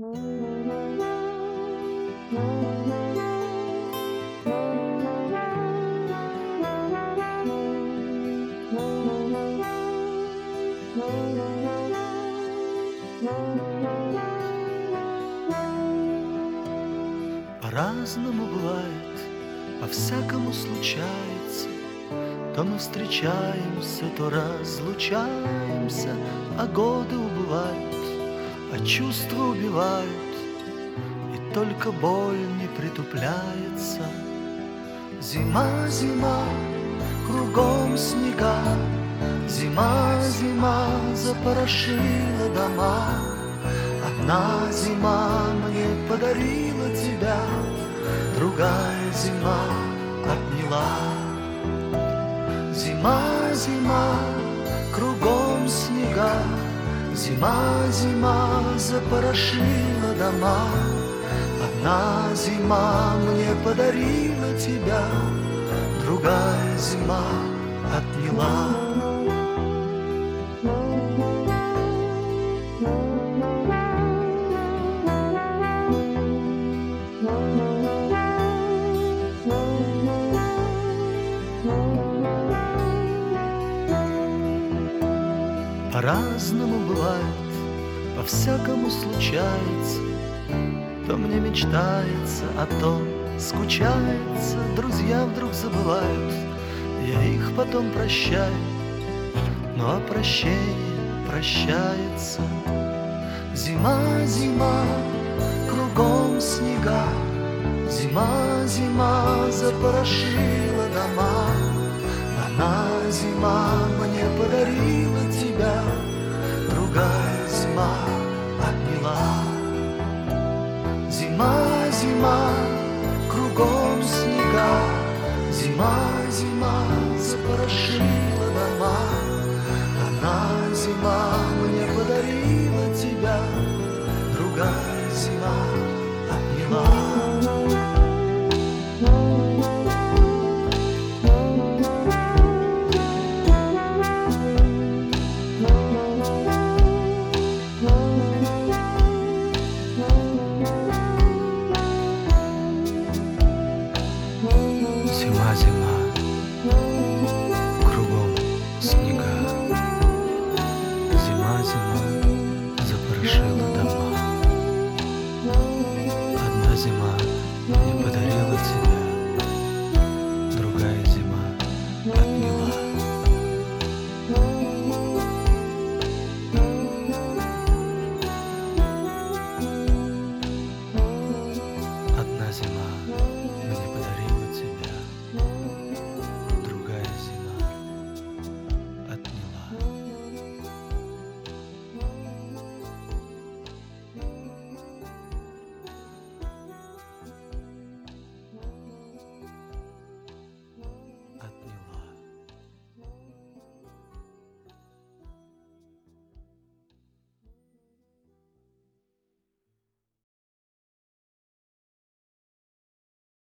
По-разному бывает, по-всякому случается. То мы встречаемся, то разлучаемся, а годы убывают, а чувства убивают, и только боль не притупляется. Зима, зима, кругом снега, зима, зима запорошила дома. Одна зима мне подарила тебя, другая зима отняла. Зима, зима, кругом снега, зима, зима запорошила дома. Одна зима мне подарила тебя, другая зима отняла. По-разному бывает, по-всякому случается. То мне мечтается, а то скучается. Друзья вдруг забывают, я их потом прощаю, но прощение прощается. Зима, зима, кругом снега, зима, зима запорошила дома. Одна зима мне подарила тебя, другая зима отняла. Зима, зима, кругом снега, зима, зима запорошила дома. Одна зима